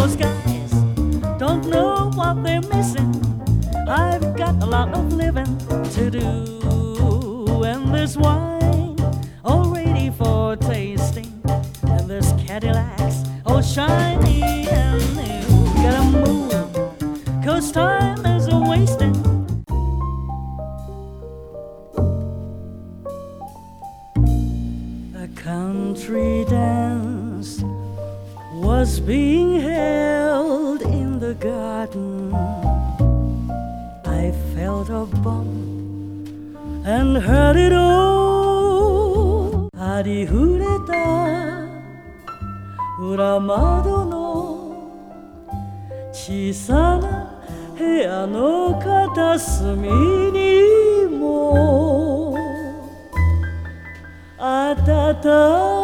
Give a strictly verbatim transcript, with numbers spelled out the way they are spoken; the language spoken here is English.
those guys don't know what they're missing. I've got a lot of living to do, and this wine all ready for tasting, and this Cadillac's all shiny and new. Gotta move, cause time is a wasting. A country dance was being held in the garden. I felt a bump and heard it all. ありふれた裏窓の小さな部屋の片隅にも暖か